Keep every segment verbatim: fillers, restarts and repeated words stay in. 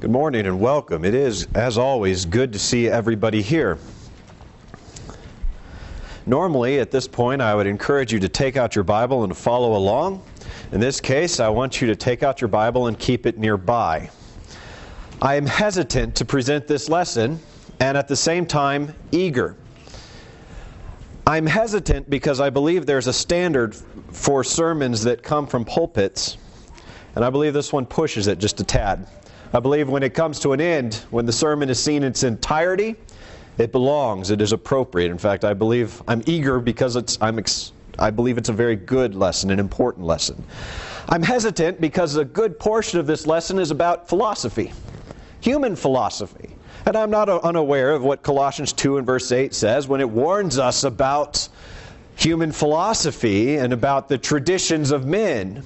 Good morning and welcome. It is, as always, good to see everybody here. Normally, at this point, I would encourage you to take out your Bible and to follow along. In this case, I want you to take out your Bible and keep it nearby. I am hesitant to present this lesson, and at the same time, eager. I'm hesitant because I believe there's a standard for sermons that come from pulpits, and I believe this one pushes it just a tad. I believe when it comes to an end, when the sermon is seen in its entirety, it belongs, it is appropriate. In fact, I believe I'm eager because it's I'm ex- I believe it's a very good lesson, an important lesson. I'm hesitant because a good portion of this lesson is about philosophy, human philosophy. And I'm not unaware of what Colossians two and verse eight says when it warns us about human philosophy and about the traditions of men.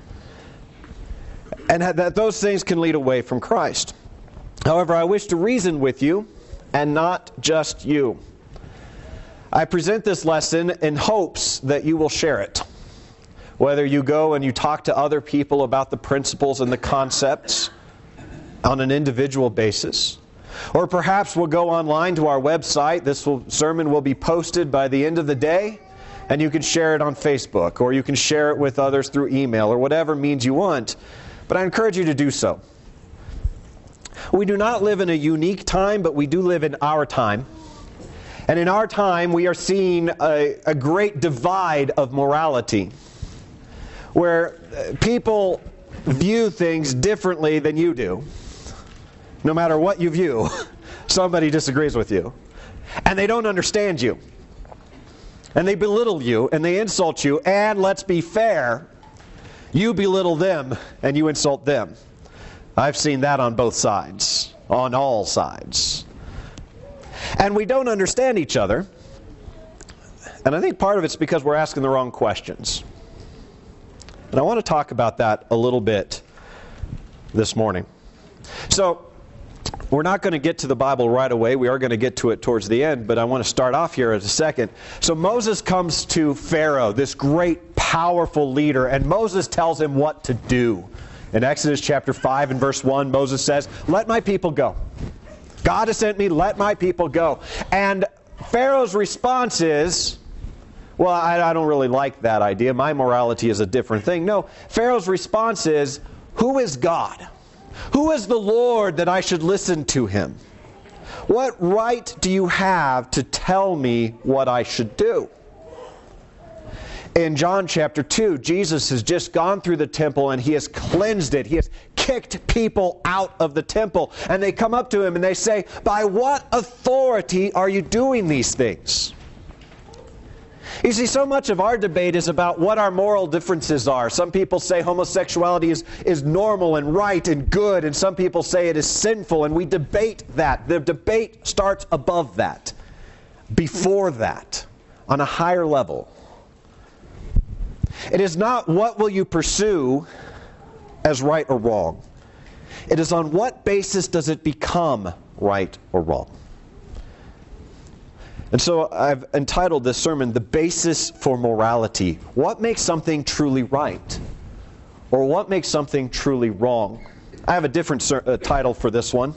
And that those things can lead away from Christ. However, I wish to reason with you, and not just you. I present this lesson in hopes that you will share it. Whether you go and you talk to other people about the principles and the concepts on an individual basis, or perhaps we'll go online to our website. This will, sermon will be posted by the end of the day, and you can share it on Facebook, or you can share it with others through email, or whatever means you want. But I encourage you to do so. We do not live in a unique time, but we do live in our time. And in our time, we are seeing a, a great divide of morality, where people view things differently than you do. No matter what you view, somebody disagrees with you. And they don't understand you. And they belittle you, and they insult you, and let's be fair, you belittle them and you insult them. I've seen that on both sides, on all sides. And we don't understand each other. And I think part of it's because we're asking the wrong questions. And I want to talk about that a little bit this morning. So, we're not going to get to the Bible right away. We are going to get to it towards the end, but I want to start off here in a second. So Moses comes to Pharaoh, this great, powerful leader, and Moses tells him what to do. In Exodus chapter five and verse one, Moses says, "Let my people go. God has sent me, let my people go." And Pharaoh's response is, well, I, I don't really like that idea. My morality is a different thing. No, Pharaoh's response is, who is God? Who is the Lord that I should listen to him? What right do you have to tell me what I should do? In John chapter two, Jesus has just gone through the temple and he has cleansed it. He has kicked people out of the temple. And they come up to him and they say, "By what authority are you doing these things?" You see, so much of our debate is about what our moral differences are. Some people say homosexuality is, is normal and right and good, and some people say it is sinful, and we debate that. The debate starts above that, before that, on a higher level. It is not what will you pursue as right or wrong. It is on what basis does it become right or wrong. And so I've entitled this sermon, "The Basis for Morality." What makes something truly right? Or what makes something truly wrong? I have a different ser- uh, title for this one.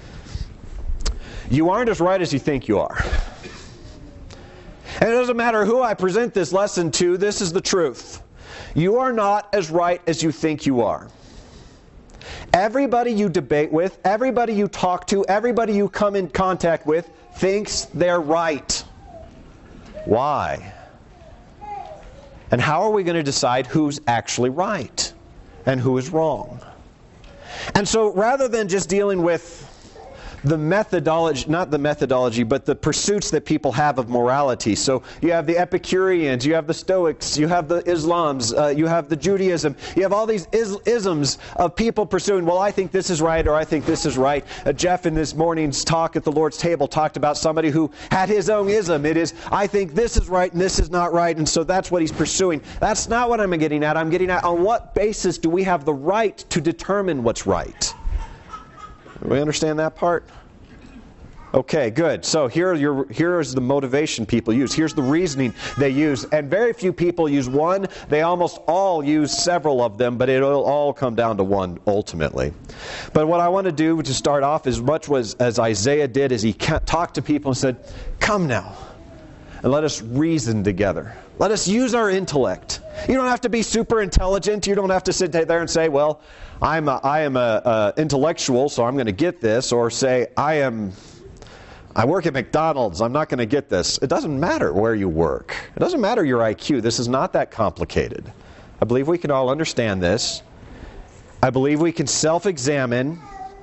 You aren't as right as you think you are. And it doesn't matter who I present this lesson to, this is the truth. You are not as right as you think you are. Everybody you debate with, everybody you talk to, everybody you come in contact with thinks they're right. Why? And how are we going to decide who's actually right and who is wrong? And so rather than just dealing with the methodology, not the methodology, but the pursuits that people have of morality. So you have the Epicureans, you have the Stoics, you have the Islams, uh, you have the Judaism. You have all these is- isms of people pursuing, well, I think this is right, or I think this is right. Uh, Jeff in this morning's talk at the Lord's table talked about somebody who had his own ism. It is, I think this is right and this is not right, and so that's what he's pursuing. That's not what I'm getting at. I'm getting at, on what basis do we have the right to determine what's right? Do we understand that part? Okay, good. So here, are your, here is the motivation people use. Here's the reasoning they use. And very few people use one. They almost all use several of them, but it'll all come down to one ultimately. But what I want to do to start off as much was as Isaiah did, is he talked to people and said, come now, and let us reason together. Let us use our intellect. You don't have to be super intelligent. You don't have to sit there and say, well, I'm a, I am a, a intellectual, so I'm going to get this. Or say, I am... I work at McDonald's, I'm not going to get this. It doesn't matter where you work. It doesn't matter your I Q. This is not that complicated. I believe we can all understand this. I believe we can self-examine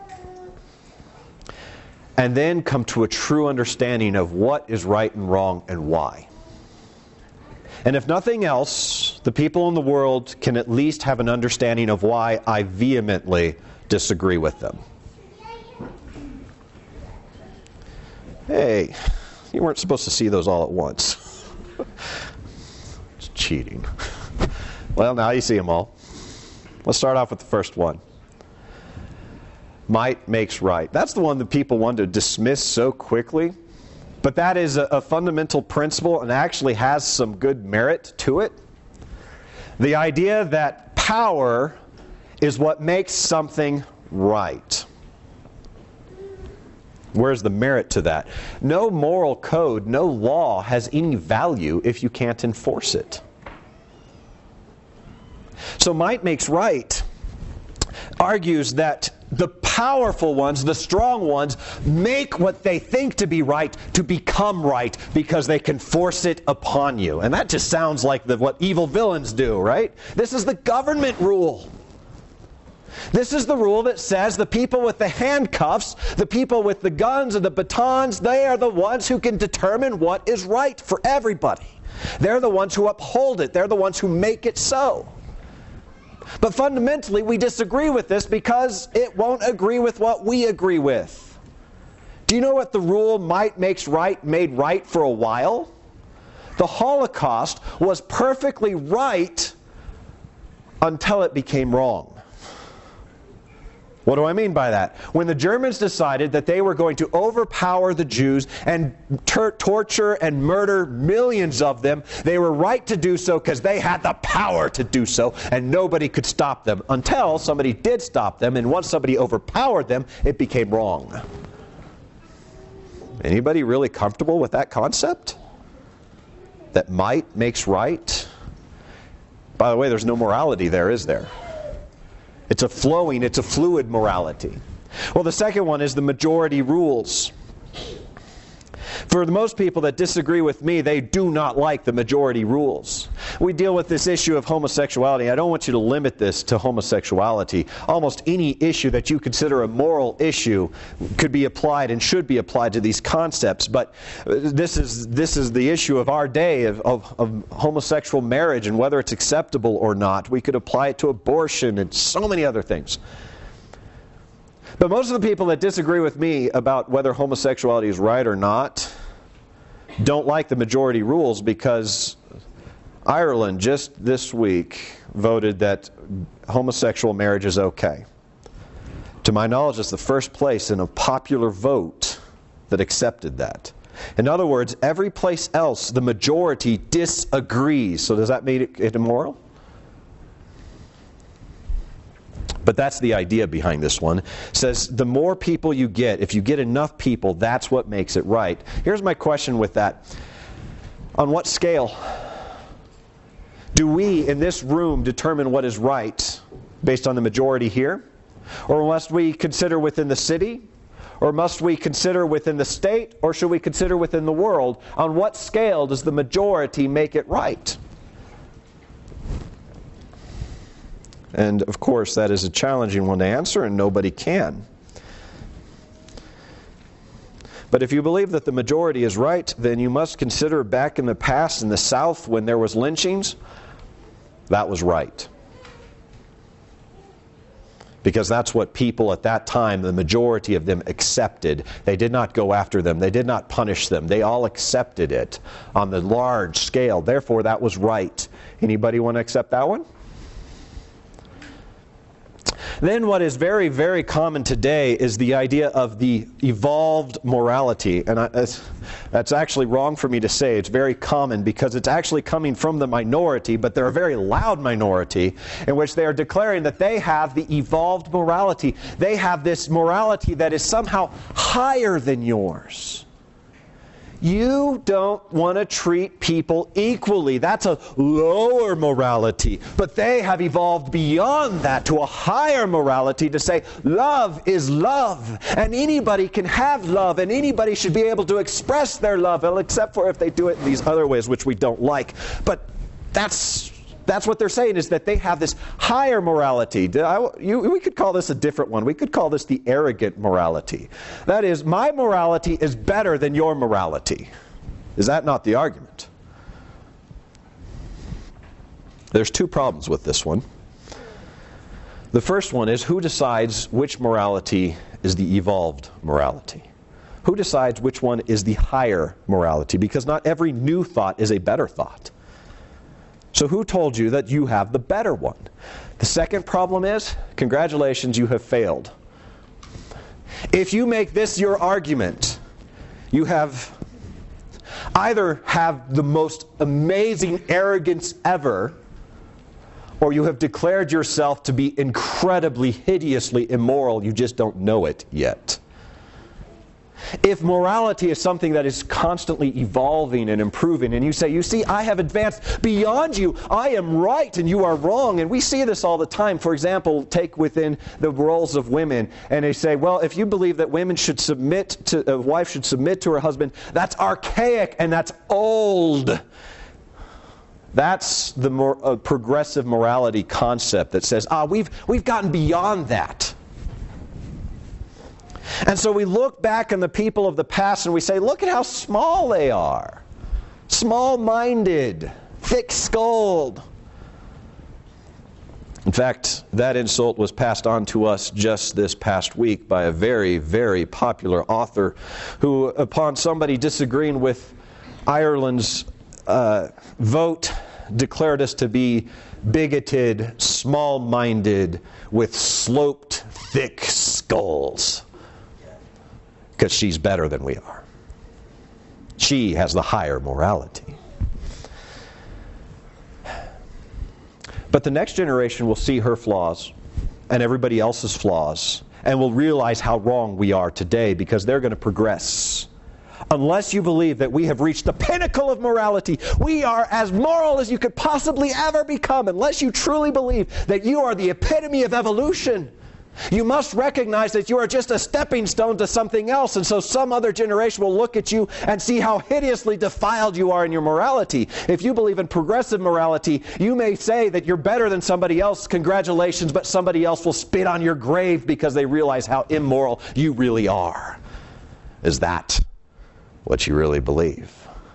and then come to a true understanding of what is right and wrong and why. And if nothing else, the people in the world can at least have an understanding of why I vehemently disagree with them. Hey, you weren't supposed to see those all at once. It's cheating. Well, now you see them all. Let's start off with the first one. Might makes right. That's the one that people want to dismiss so quickly. But that is a, a fundamental principle and actually has some good merit to it. The idea that power is what makes something right. Where's the merit to that? No moral code, no law has any value if you can't enforce it. So might makes right argues that the powerful ones, the strong ones, make what they think to be right to become right because they can force it upon you. And that just sounds like the, what evil villains do, right? This is the government rule. This is the rule that says the people with the handcuffs, the people with the guns and the batons, they are the ones who can determine what is right for everybody. They're the ones who uphold it. They're the ones who make it so. But fundamentally, we disagree with this because it won't agree with what we agree with. Do you know what the rule might makes right made right for a while? The Holocaust was perfectly right until it became wrong. What do I mean by that? When the Germans decided that they were going to overpower the Jews and tor- torture and murder millions of them, they were right to do so because they had the power to do so, and nobody could stop them until somebody did stop them, and once somebody overpowered them, it became wrong. Anybody really comfortable with that concept? That might makes right? By the way, there's no morality there, is there? It's a flowing, it's a fluid morality. Well, the second one is the majority rules. For the most people that disagree with me, they do not like the majority rules. We deal with this issue of homosexuality. I don't want you to limit this to homosexuality. Almost any issue that you consider a moral issue could be applied and should be applied to these concepts. But this is this is the issue of our day of, of, of homosexual marriage and whether it's acceptable or not. We could apply it to abortion and so many other things. But most of the people that disagree with me about whether homosexuality is right or not don't like the majority rules because Ireland just this week voted that homosexual marriage is okay. To my knowledge, it's the first place in a popular vote that accepted that. In other words, every place else, the majority disagrees. So does that make it immoral? But that's the idea behind this one. It says the more people you get, if you get enough people, that's what makes it right. Here's my question with that. On what scale do we in this room determine what is right based on the majority here? Or must we consider within the city? Or must we consider within the state? Or should we consider within the world? On what scale does the majority make it right? And of course, that is a challenging one to answer, and nobody can. But if you believe that the majority is right, then you must consider back in the past in the South when there was lynchings, that was right. Because that's what people at that time, the majority of them accepted. They did not go after them. They did not punish them. They all accepted it on the large scale. Therefore, that was right. Anybody want to accept that one? Then what is very, very common today is the idea of the evolved morality. And I, that's, that's actually wrong for me to say. It's very common because it's actually coming from the minority, but they're a very loud minority in which they are declaring that they have the evolved morality. They have this morality that is somehow higher than yours. You don't want to treat people equally. That's a lower morality. But they have evolved beyond that to a higher morality to say love is love. And anybody can have love. And anybody should be able to express their love. Well, except for if they do it in these other ways, which we don't like. But that's... That's what they're saying, is that they have this higher morality. I, you, we could call this a different one. We could call this the arrogant morality. That is, my morality is better than your morality. Is that not the argument? There's two problems with this one. The first one is, who decides which morality is the evolved morality? Who decides which one is the higher morality? Because not every new thought is a better thought. So who told you that you have the better one? The second problem is, congratulations, you have failed. If you make this your argument, you have either have the most amazing arrogance ever, or you have declared yourself to be incredibly, hideously immoral. You just don't know it yet. If morality is something that is constantly evolving and improving, and you say, you see, I have advanced beyond you, I am right and you are wrong, and we see this all the time. For example, take within the roles of women, and they say, well, if you believe that women should submit to, a wife should submit to her husband, that's archaic and that's old. That's the more uh, progressive morality concept that says, ah, we've we've gotten beyond that. And so we look back on the people of the past and we say, look at how small they are. Small-minded, thick-skulled. In fact, that insult was passed on to us just this past week by a very, very popular author who, upon somebody disagreeing with Ireland's uh, vote, declared us to be bigoted, small-minded, with sloped, thick skulls. Because she's better than we are. She has the higher morality. But the next generation will see her flaws and everybody else's flaws and will realize how wrong we are today, because they're going to progress. Unless you believe that we have reached the pinnacle of morality, we are as moral as you could possibly ever become, unless you truly believe that you are the epitome of evolution, you must recognize that you are just a stepping stone to something else, and so some other generation will look at you and see how hideously defiled you are in your morality. If you believe in progressive morality, you may say that you're better than somebody else, congratulations, but somebody else will spit on your grave because they realize how immoral you really are. Is that what you really believe?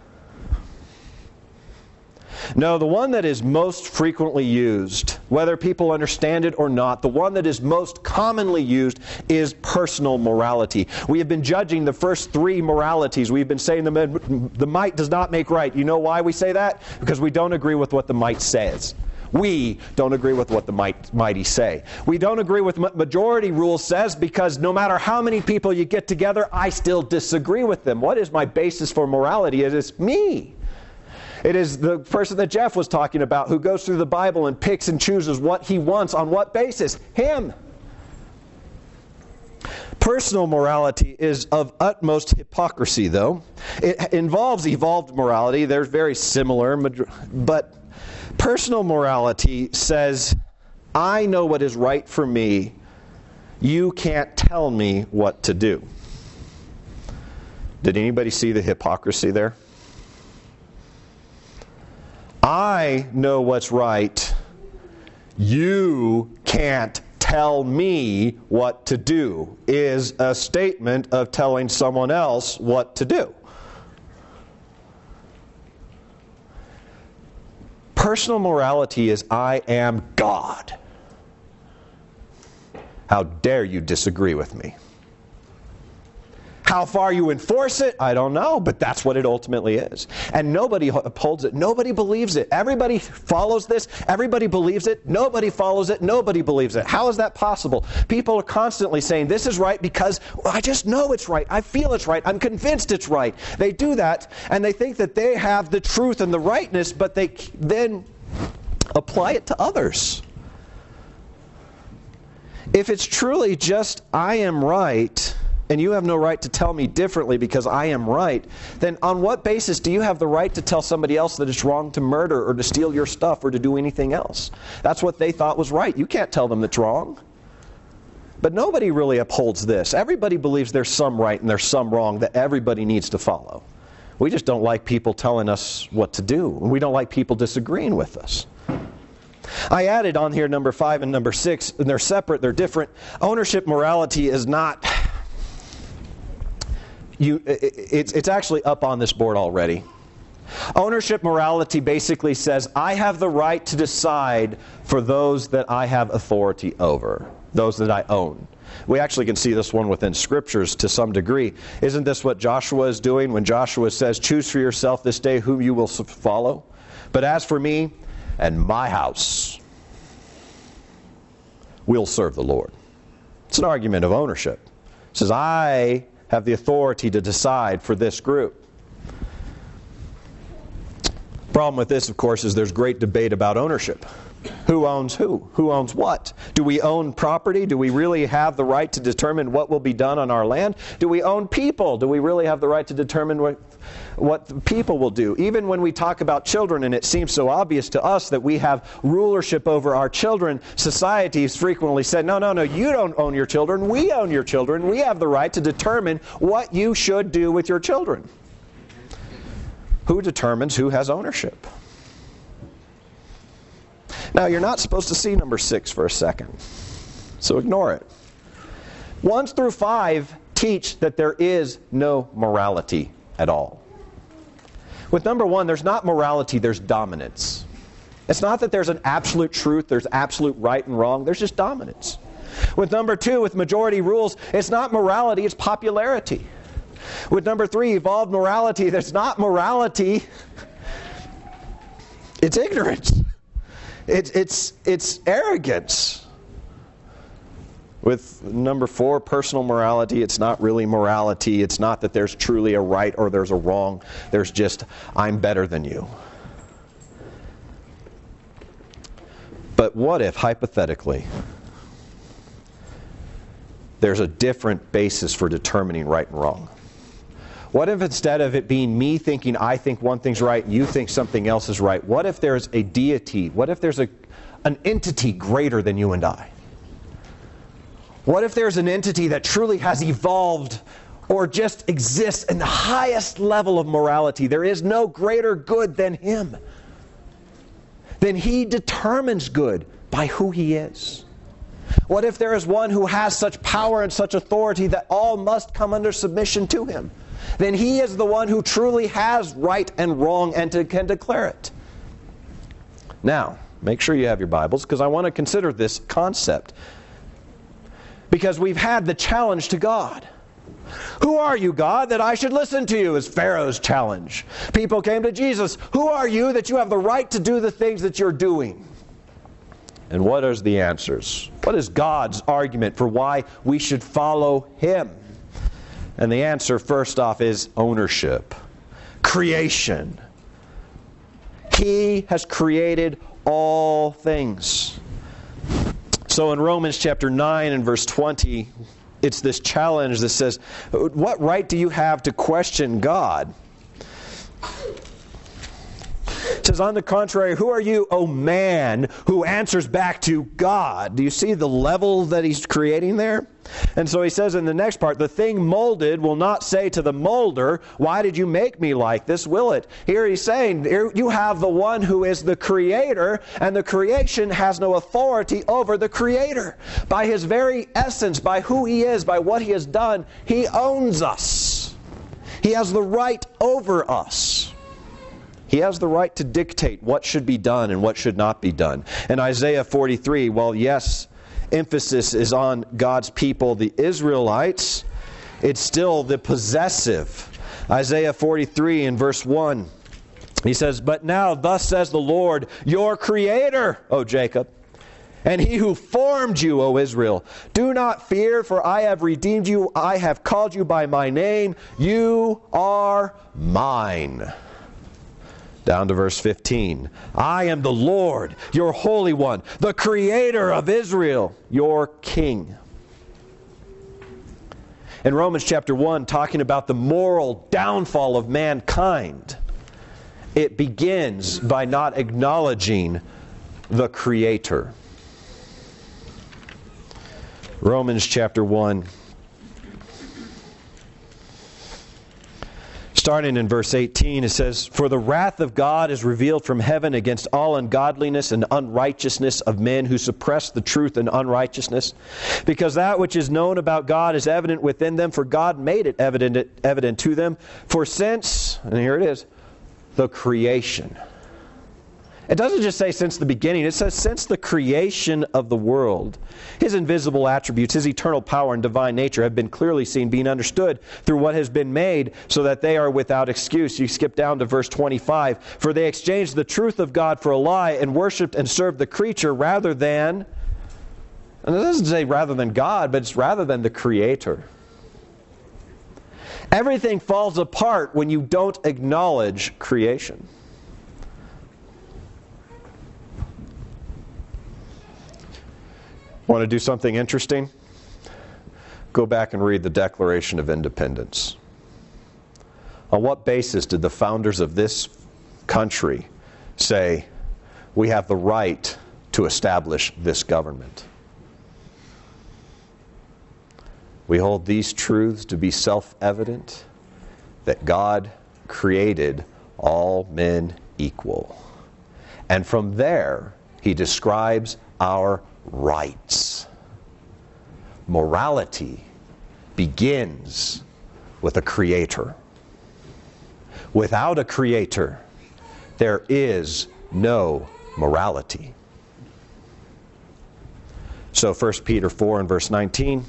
No, the one that is most frequently used, whether people understand it or not, the one that is most commonly used is personal morality. We have been judging the first three moralities. We've been saying the, the might does not make right. You know why we say that? Because we don't agree with what the might says. We don't agree with what the might, mighty say. We don't agree with what majority rule says because no matter how many people you get together, I still disagree with them. What is my basis for morality? It is me. It is the person that Jeff was talking about who goes through the Bible and picks and chooses what he wants. On what basis? Him. Personal morality is of utmost hypocrisy, though. It involves evolved morality. They're very similar, but personal morality says, I know what is right for me. You can't tell me what to do. Did anybody see the hypocrisy there? I know what's right. You can't tell me what to do is a statement of telling someone else what to do. Personal morality is I am God. How dare you disagree with me? How far you enforce it, I don't know, but that's what it ultimately is. And nobody upholds it. Nobody believes it. Everybody follows this. Everybody believes it. Nobody follows it. Nobody believes it. How is that possible? People are constantly saying, this is right because well, I just know it's right. I feel it's right. I'm convinced it's right. They do that, and they think that they have the truth and the rightness, but they then apply it to others. If it's truly just, I am right, and you have no right to tell me differently because I am right, then on what basis do you have the right to tell somebody else that it's wrong to murder or to steal your stuff or to do anything else? That's what they thought was right. You can't tell them it's wrong. But nobody really upholds this. Everybody believes there's some right and there's some wrong that everybody needs to follow. We just don't like people telling us what to do. We don't like people disagreeing with us. I added on here number five and number six, and they're separate, they're different. Ownership morality is not... You, it's, it's actually up on this board already. Ownership morality basically says, I have the right to decide for those that I have authority over, those that I own. We actually can see this one within Scriptures to some degree. Isn't this what Joshua is doing when Joshua says, choose for yourself this day whom you will follow? But as for me and my house, we'll serve the Lord. It's an argument of ownership. It says, I have the authority to decide for this group. Problem with this, of course, is there's great debate about ownership. Who owns who? Who owns what? Do we own property? Do we really have the right to determine what will be done on our land? Do we own people? Do we really have the right to determine what, what people will do? Even when we talk about children, and it seems so obvious to us that we have rulership over our children, society has frequently said, no, no, no, you don't own your children. We own your children. We have the right to determine what you should do with your children. Who determines who has ownership? Now, you're not supposed to see number six for a second, so ignore it. One through five teach that there is no morality at all. With number one, there's not morality, there's dominance. It's not that there's an absolute truth, there's absolute right and wrong, there's just dominance. With number two, with majority rules, it's not morality, it's popularity. With number three, evolved morality, there's not morality, it's ignorance. It's, it's, it's arrogance. With number four, personal morality, it's not really morality. It's not that there's truly a right or there's a wrong. There's just, I'm better than you. But what if, hypothetically, there's a different basis for determining right and wrong? What if instead of it being me thinking I think one thing's right and you think something else is right, what if there's a deity? What if there's a, an entity greater than you and I? What if there's an entity that truly has evolved or just exists in the highest level of morality? There is no greater good than Him. Then He determines good by who He is. What if there is one who has such power and such authority that all must come under submission to Him? Then He is the one who truly has right and wrong and to, can declare it. Now, make sure you have your Bibles because I want to consider this concept. Because we've had the challenge to God. Who are you, God, that I should listen to you? Is Pharaoh's challenge. People came to Jesus. Who are you that you have the right to do the things that you're doing? And what is the answers? What is God's argument for why we should follow Him? And the answer, first off, is ownership. Creation. He has created all things. So in Romans chapter nine and verse twenty, it's this challenge that says, what right do you have to question God? It says, on the contrary, who are you, O man, who answers back to God? Do you see the level that he's creating there? And so he says in the next part, the thing molded will not say to the molder, why did you make me like this, will it? Here he's saying, here you have the one who is the creator, and the creation has no authority over the creator. By his very essence, by who he is, by what he has done, he owns us. He has the right over us. He has the right to dictate what should be done and what should not be done. In Isaiah forty-three, while yes, emphasis is on God's people, the Israelites, It's still the possessive. Isaiah forty-three in verse one. He says, "But now thus says the Lord, your Creator, O Jacob, and He who formed you, O Israel, do not fear, for I have redeemed you. I have called you by my name. You are mine." Down to verse fifteen. "I am the Lord, your Holy One, the Creator of Israel, your King." In Romans chapter one, talking about the moral downfall of mankind, it begins by not acknowledging the Creator. Romans chapter one, starting in verse eighteen, it says, "For the wrath of God is revealed from heaven against all ungodliness and unrighteousness of men who suppress the truth in unrighteousness, because that which is known about God is evident within them, for God made it evident, evident to them. For since," and here it is, "the creation." It doesn't just say since the beginning, it says since the creation of the world. His invisible attributes, His eternal power and divine nature have been clearly seen, being understood through what has been made, so that they are without excuse. You skip down to verse twenty-five. "For they exchanged the truth of God for a lie, and worshipped and served the creature rather than," and it doesn't say rather than God, but it's rather than the Creator. Everything falls apart when you don't acknowledge creation. Want to do something interesting? Go back and read the Declaration of Independence. On what basis did the founders of this country say, we have the right to establish this government? We hold these truths to be self-evident, that God created all men equal. And from there, He describes our rights. Morality begins with a Creator. Without a Creator, there is no morality. So First Peter four and verse nineteen.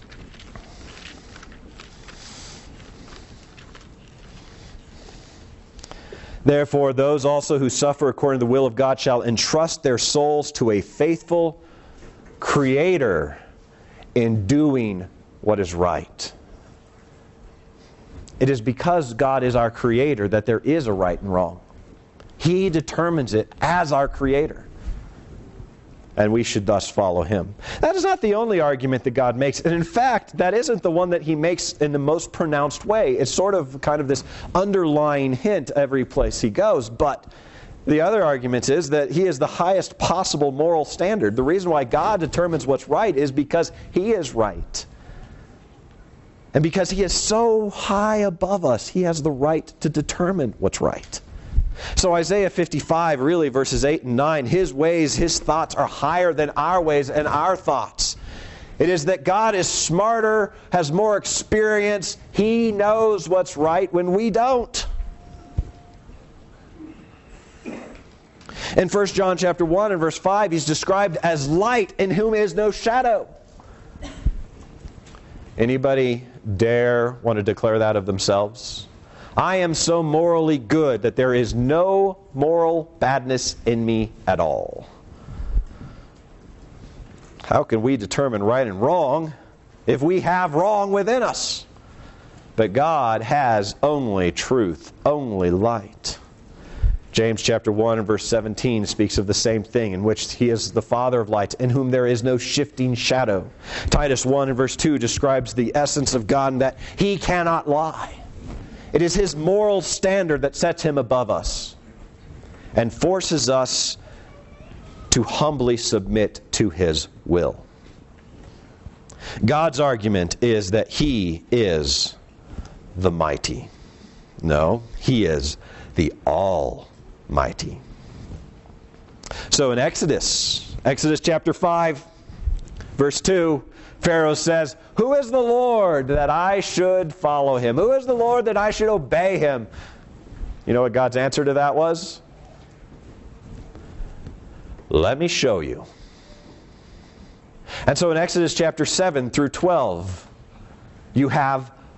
"Therefore, those also who suffer according to the will of God shall entrust their souls to a faithful Creator in doing what is right." It is because God is our Creator that there is a right and wrong. He determines it as our Creator, and we should thus follow Him. That is not the only argument that God makes, and in fact, that isn't the one that He makes in the most pronounced way. It's sort of kind of this underlying hint every place He goes, but the other argument is that He is the highest possible moral standard. The reason why God determines what's right is because He is right. And because He is so high above us, He has the right to determine what's right. So Isaiah fifty-five, really verses eight and nine, His ways, His thoughts are higher than our ways and our thoughts. It is that God is smarter, has more experience. He knows what's right when we don't. In First John chapter one and verse five, He's described as light in whom is no shadow. Anybody dare want to declare that of themselves? I am so morally good that there is no moral badness in me at all. How can we determine right and wrong if we have wrong within us? But God has only truth, only light. James chapter one and verse seventeen speaks of the same thing, in which He is the Father of lights, in whom there is no shifting shadow. Titus one and verse two describes the essence of God, and that He cannot lie. It is His moral standard that sets Him above us and forces us to humbly submit to His will. God's argument is that He is the mighty. No, He is the Almighty. So in Exodus, Exodus chapter five, verse two, Pharaoh says, "Who is the Lord that I should follow Him? Who is the Lord that I should obey Him?" You know what God's answer to that was? Let me show you. And so in Exodus chapter seven through twelve, you have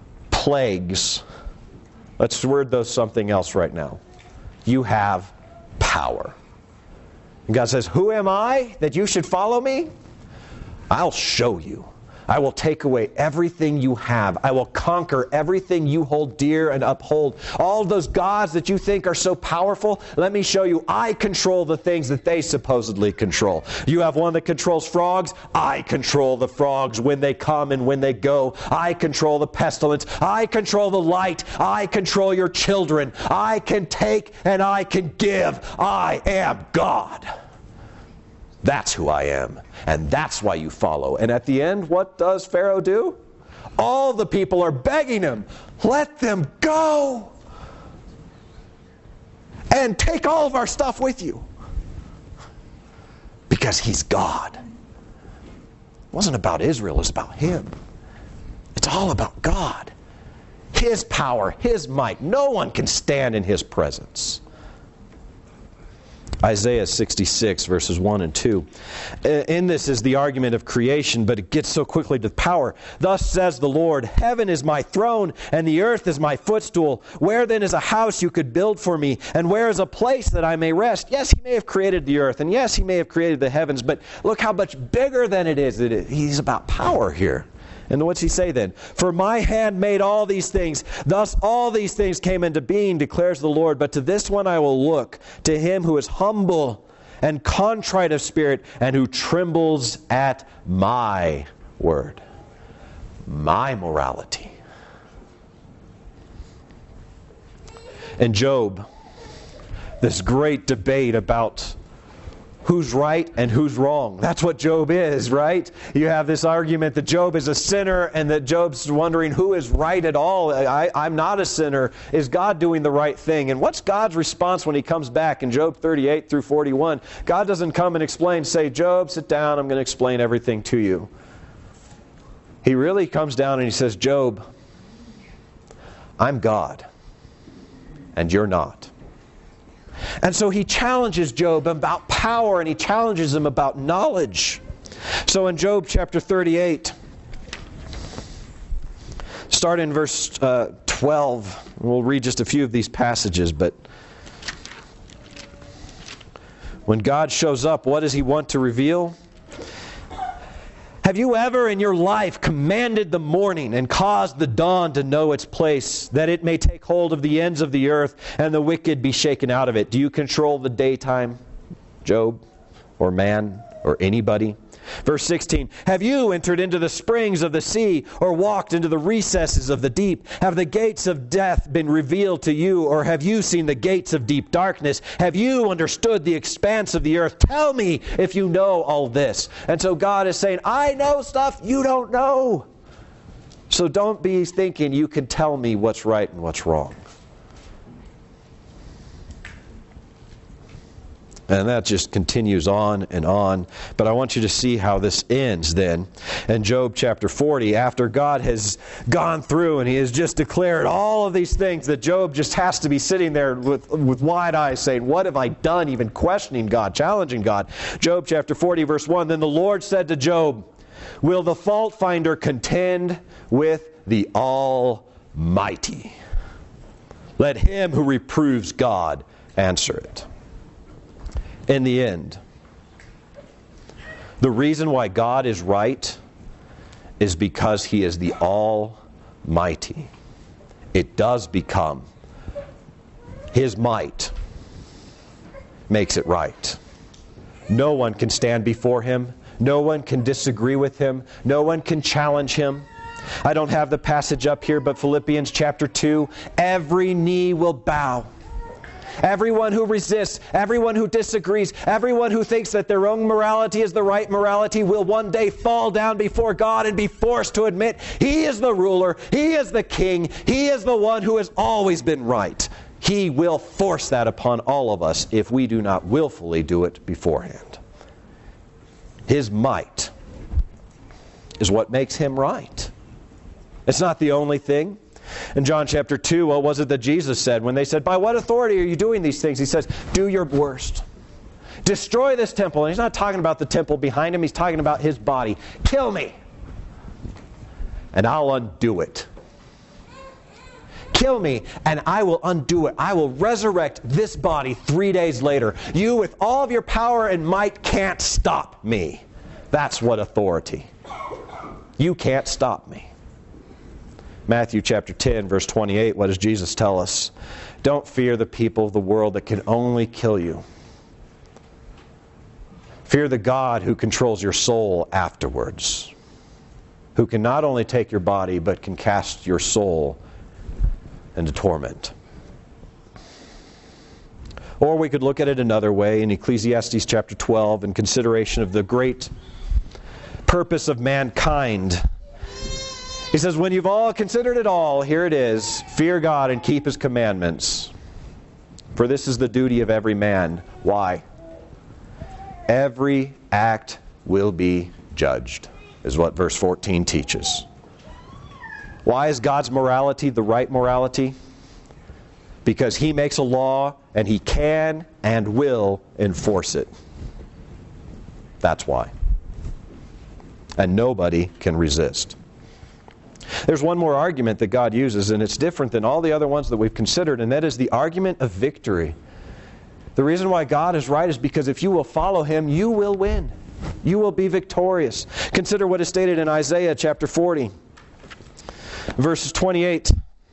plagues. Let's word those something else right now. You have power. And God says, who am I that you should follow me? I'll show you. I will take away everything you have. I will conquer everything you hold dear and uphold. All those gods that you think are so powerful, let me show you. I control the things that they supposedly control. You have one that controls frogs. I control the frogs when they come and when they go. I control the pestilence. I control the light. I control your children. I can take and I can give. I am God. That's who I am. And that's why you follow. And at the end, what does Pharaoh do? All the people are begging him, let them go. And take all of our stuff with you. Because he's God. It wasn't about Israel, it was about him. It's all about God. His power, his might. No one can stand in his presence. Isaiah sixty-six, verses one and two. In this is the argument of creation, but it gets so quickly to power. Thus says the Lord, heaven is my throne, and the earth is my footstool. Where then is a house you could build for me? And where is a place that I may rest? Yes, he may have created the earth, and yes, he may have created the heavens, but look how much bigger than it is. He's about power here. And what's he say then? For my hand made all these things. Thus all these things came into being, declares the Lord. But to this one I will look, to him who is humble and contrite of spirit, and who trembles at my word. My morality. In Job, this great debate about who's right and who's wrong. That's what Job is, right? You have this argument that Job is a sinner and that Job's wondering who is right at all. I, I'm not a sinner. Is God doing the right thing? And what's God's response when he comes back in Job thirty-eight through forty-one? God doesn't come and explain, say, Job, sit down, I'm going to explain everything to you. He really comes down and he says, Job, I'm God, and you're not. And so he challenges Job about power, and he challenges him about knowledge. So in Job chapter thirty-eight, start in verse uh, twelve. We'll read just a few of these passages, but when God shows up, what does he want to reveal? Have you ever in your life commanded the morning and caused the dawn to know its place, that it may take hold of the ends of the earth and the wicked be shaken out of it? Do you control the daytime, Job, or man, or anybody? Verse sixteen, have you entered into the springs of the sea, or walked into the recesses of the deep? Have the gates of death been revealed to you, or have you seen the gates of deep darkness? Have you understood the expanse of the earth? Tell me if you know all this. And so God is saying, I know stuff you don't know. So don't be thinking you can tell me what's right and what's wrong. And that just continues on and on. But I want you to see how this ends then. In Job chapter forty, after God has gone through and he has just declared all of these things, that Job just has to be sitting there with, with wide eyes saying, what have I done? Even questioning God, challenging God. Job chapter forty, verse one, then the Lord said to Job, will the fault finder contend with the Almighty? Let him who reproves God answer it. In the end, the reason why God is right is because he is the Almighty. It does become his might makes it right. No one can stand before him. No one can disagree with him. No one can challenge him. I don't have the passage up here, but Philippians chapter two, every knee will bow. Everyone who resists, everyone who disagrees, everyone who thinks that their own morality is the right morality will one day fall down before God and be forced to admit he is the ruler, he is the king, he is the one who has always been right. He will force that upon all of us if we do not willfully do it beforehand. His might is what makes him right. It's not the only thing. In John chapter two, what was it that Jesus said? When they said, by what authority are you doing these things? He says, do your worst. Destroy this temple. And he's not talking about the temple behind him. He's talking about his body. Kill me, and I'll undo it. kill me, and I will undo it. I will resurrect this body three days later. You, with all of your power and might, can't stop me. That's what authority. You can't stop me. Matthew chapter ten, verse twenty-eight, what does Jesus tell us? Don't fear the people of the world that can only kill you. Fear the God who controls your soul afterwards, who can not only take your body, but can cast your soul into torment. Or we could look at it another way in Ecclesiastes chapter twelve in consideration of the great purpose of mankind. He says, when you've all considered it all, here it is, fear God and keep His commandments. For this is the duty of every man. Why? Every act will be judged, is what verse fourteen teaches. Why is God's morality the right morality? Because He makes a law and He can and will enforce it. That's why. And nobody can resist. There's one more argument that God uses, and it's different than all the other ones that we've considered, and that is the argument of victory. The reason why God is right is because if you will follow Him, you will win. You will be victorious. Consider what is stated in Isaiah chapter forty, verses twenty-eight.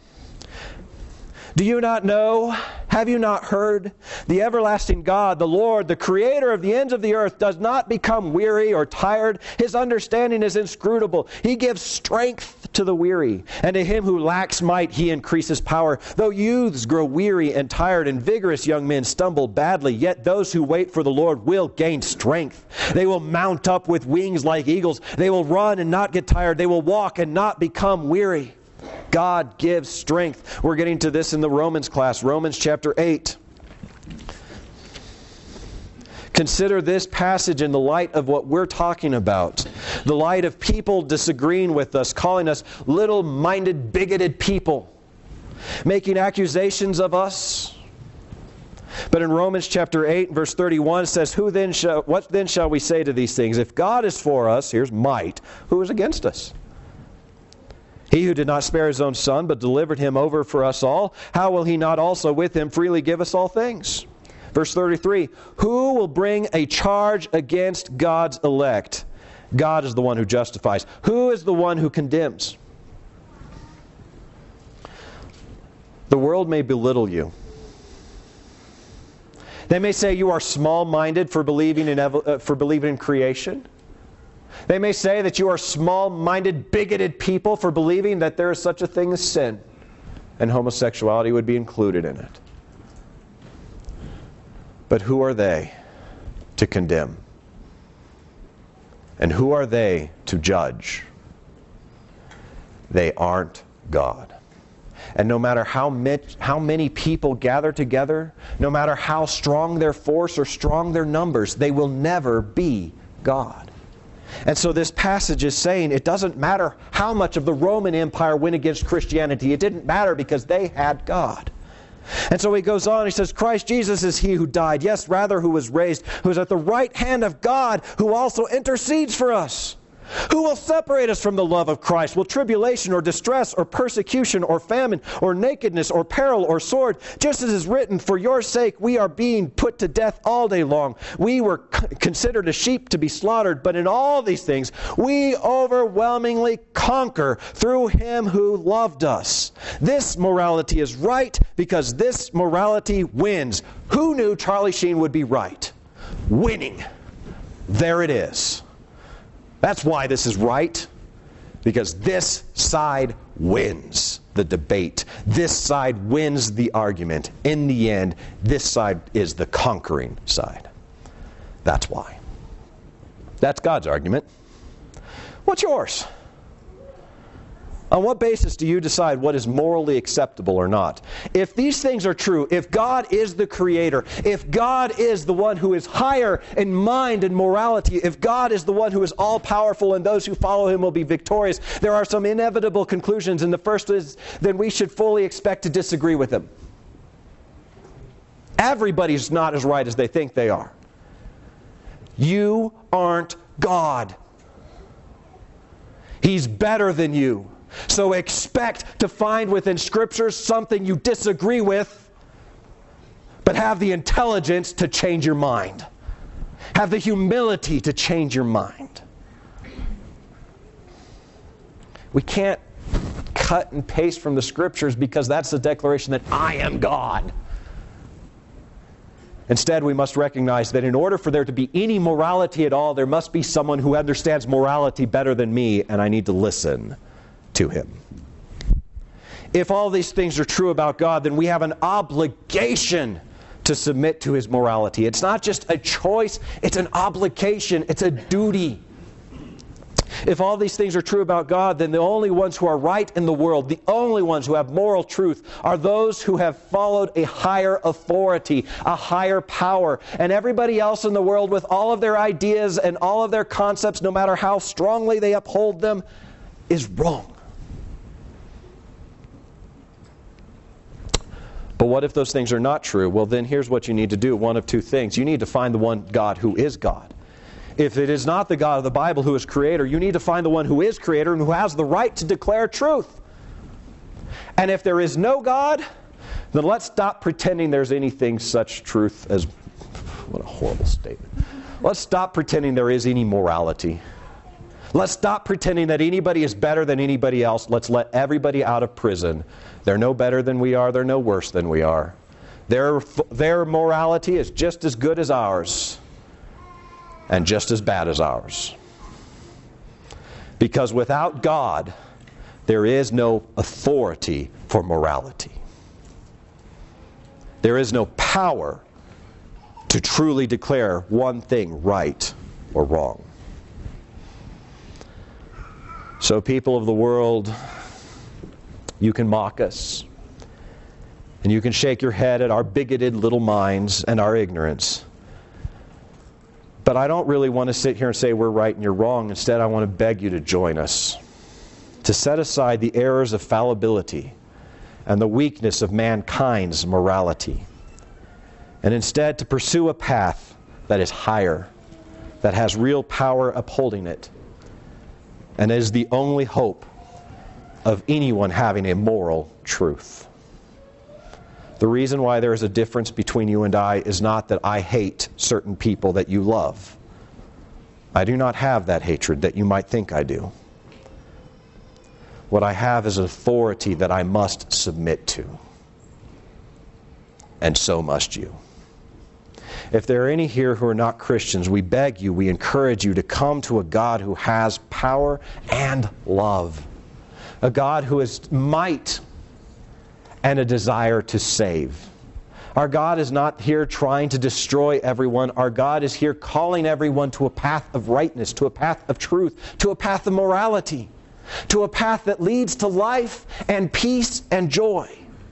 Do you not know? Have you not heard? The everlasting God, the Lord, the Creator of the ends of the earth, does not become weary or tired. His understanding is inscrutable. He gives strength to the weary, and to him who lacks might He increases power. Though youths grow weary and tired, and vigorous young men stumble badly, yet those who wait for the Lord will gain strength. They will mount up with wings like eagles. They will run and not get tired. They will walk and not become weary. God gives strength. We're getting to this in the Romans class, Romans chapter eight. Consider this passage in the light of what we're talking about. The light of people disagreeing with us, calling us little-minded, bigoted people, making accusations of us. But in Romans chapter eight, verse thirty-one, it says, "Who then shall, what then shall we say to these things? If God is for us," here's might, "who is against us? He who did not spare His own Son, but delivered Him over for us all, how will He not also with Him freely give us all things?" Verse thirty-three, "Who will bring a charge against God's elect? God is the one who justifies. Who is the one who condemns?" The world may belittle you. They may say you are small-minded for believing in uh, for believing in creation. They may say that you are small-minded, bigoted people for believing that there is such a thing as sin, and homosexuality would be included in it. But who are they to condemn? And who are they to judge? They aren't God. And no matter how much, how many people gather together, no matter how strong their force or strong their numbers, they will never be God. And so this passage is saying it doesn't matter how much of the Roman Empire went against Christianity. It didn't matter because they had God. And so he goes on, he says, Christ Jesus is He who died, yes, rather who was raised, who is at the right hand of God, who also intercedes for us. Who will separate us from the love of Christ? Will tribulation or distress or persecution or famine or nakedness or peril or sword? Just as is written, for your sake we are being put to death all day long. We were considered as sheep to be slaughtered, but in all these things we overwhelmingly conquer through Him who loved us. This morality is right because this morality wins. Who knew Charlie Sheen would be right? Winning. There it is. That's why this is right, because this side wins the debate. This side wins the argument. In the end, this side is the conquering side. That's why. That's God's argument. What's yours? On what basis do you decide what is morally acceptable or not? If these things are true, if God is the Creator, if God is the one who is higher in mind and morality, if God is the one who is all-powerful and those who follow Him will be victorious, there are some inevitable conclusions. And the first is, then we should fully expect to disagree with Him. Everybody's not as right as they think they are. You aren't God. He's better than you. So expect to find within Scriptures something you disagree with, but have the intelligence to change your mind. Have the humility to change your mind. We can't cut and paste from the Scriptures because that's the declaration that I am God. Instead, we must recognize that in order for there to be any morality at all, there must be someone who understands morality better than me, and I need to listen to him. If all these things are true about God, then we have an obligation to submit to His morality. It's not just a choice, it's an obligation, it's a duty. If all these things are true about God, then the only ones who are right in the world, the only ones who have moral truth, are those who have followed a higher authority, a higher power. And everybody else in the world, with all of their ideas and all of their concepts, no matter how strongly they uphold them, is wrong. But what if those things are not true? Well, then here's what you need to do. One of two things. You need to find the one God who is God. If it is not the God of the Bible who is creator, you need to find the one who is creator and who has the right to declare truth. And if there is no God, then let's stop pretending there's anything such truth as... What a horrible statement. Let's stop pretending there is any morality. Let's stop pretending that anybody is better than anybody else. Let's let everybody out of prison. They're no better than we are. They're no worse than we are. Their, their morality is just as good as ours and just as bad as ours. Because without God, there is no authority for morality. There is no power to truly declare one thing right or wrong. So, people of the world, you can mock us, and you can shake your head at our bigoted little minds and our ignorance. But I don't really want to sit here and say we're right and you're wrong. Instead, I want to beg you to join us, to set aside the errors of fallibility and the weakness of mankind's morality, and instead to pursue a path that is higher, that has real power upholding it, and is the only hope of anyone having a moral truth. The reason why there is a difference between you and I is not that I hate certain people that you love. I do not have that hatred that you might think I do. What I have is an authority that I must submit to. And so must you. If there are any here who are not Christians, we beg you, we encourage you to come to a God who has power and love. A God who has might and a desire to save. Our God is not here trying to destroy everyone. Our God is here calling everyone to a path of rightness, to a path of truth, to a path of morality, to a path that leads to life and peace and joy.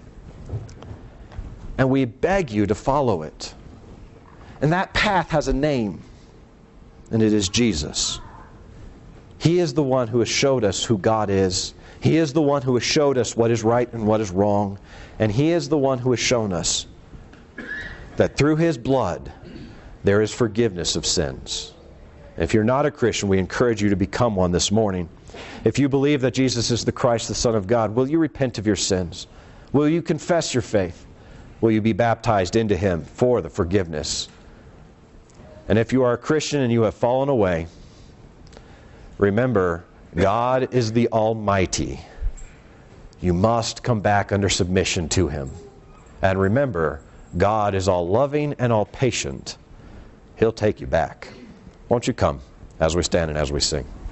And we beg you to follow it. And that path has a name, and it is Jesus. He is the one who has showed us who God is. He is the one who has showed us what is right and what is wrong. And He is the one who has shown us that through His blood there is forgiveness of sins. If you're not a Christian, we encourage you to become one this morning. If you believe that Jesus is the Christ, the Son of God, will you repent of your sins? Will you confess your faith? Will you be baptized into Him for the forgiveness? And if you are a Christian and you have fallen away, remember, God is the Almighty. You must come back under submission to Him. And remember, God is all loving and all patient. He'll take you back. Won't you come as we stand and as we sing?